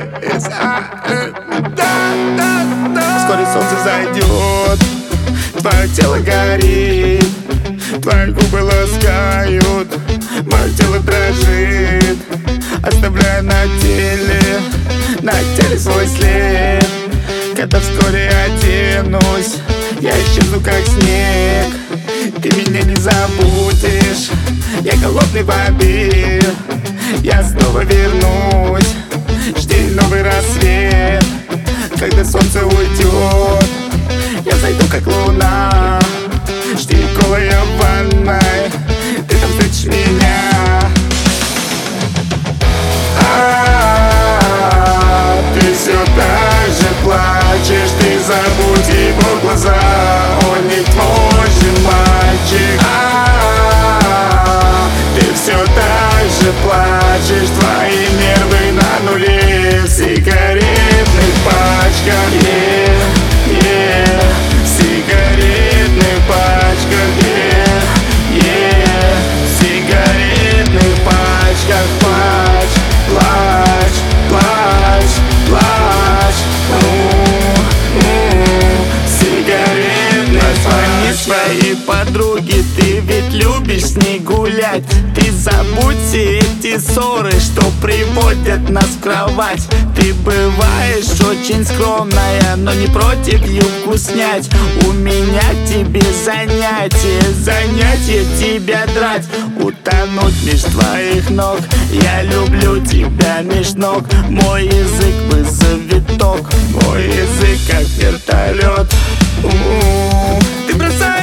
Вскоре солнце зайдет, твое тело горит, твои губы ласкают, мое тело дрожит, оставляя на теле свой след. Когда вскоре оденусь, я исчезну как снег. Ты меня не забудешь, я голодный в обед. Я снова вернусь, жди новый рассвет. Когда солнце уйдет, я зайду как луна. Жди голая в ванной, ты там встретишь меня. Ты все так же плачешь, ты забудь его глаза. Он не твой же мальчик. Ты все так же плачешь, твои нервы на нуле. В сигаретных пачках, в сигаретных пачках, в сигаретных пачках. Плачь, плачь, плачь, сигаретный пачках. Своей подруги, ты ведь любишь с ней гулять. Ты забудь все эти ссоры, что приводят нас в кровать. Ты бываешь очень скромная, но не против юбку снять. У меня к тебе занятие тебя драть. Утонуть меж твоих ног, я люблю тебя меж ног. Мой язык вызовет ток, мой язык как вертолет. Ты бросаешь